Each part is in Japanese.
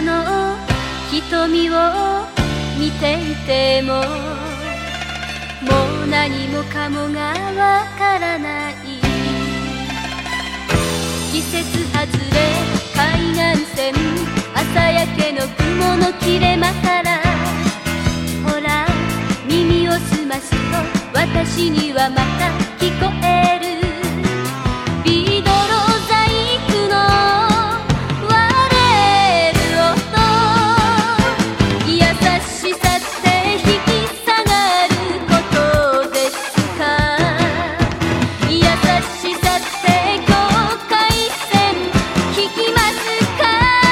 たの瞳を見ていても、もう何もかもがわからない。季節外れ海岸線、朝焼けの雲の切れ間から、ほら耳を澄ますと私にはまた聞こえる。ビードロ細工の割れる音、優しさって引き下がることですか。優しさって境界線引きますか。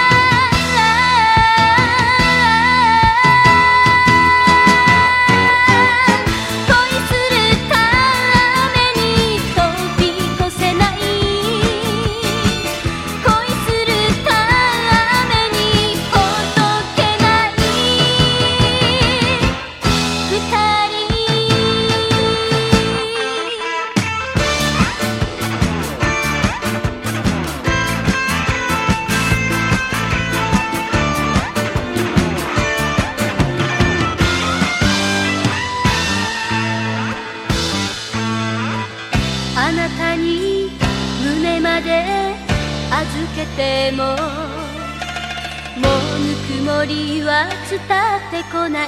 恋するために飛び越せない、恋するためにほどけない二人。あなたに胸まで預けても、もうぬくもりは伝ってこない。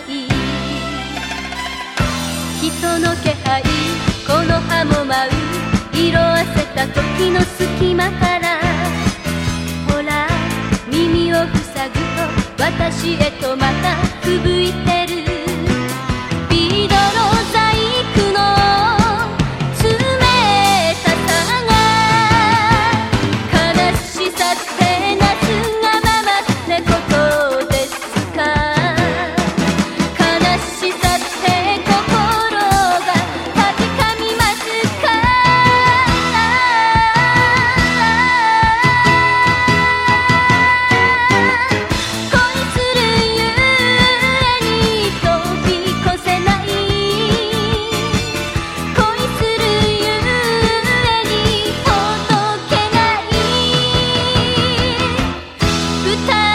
人の気配、この葉も舞う、色あせた時の隙間から、ほら耳を塞ぐと私へとまた吹雪いてる。ビードロ細工の冷たさが、悲しさって夏がままなことですか。悲しさって心がかじかみますか。恋するゆえに飛び越せない、恋するゆえにほどけない二人。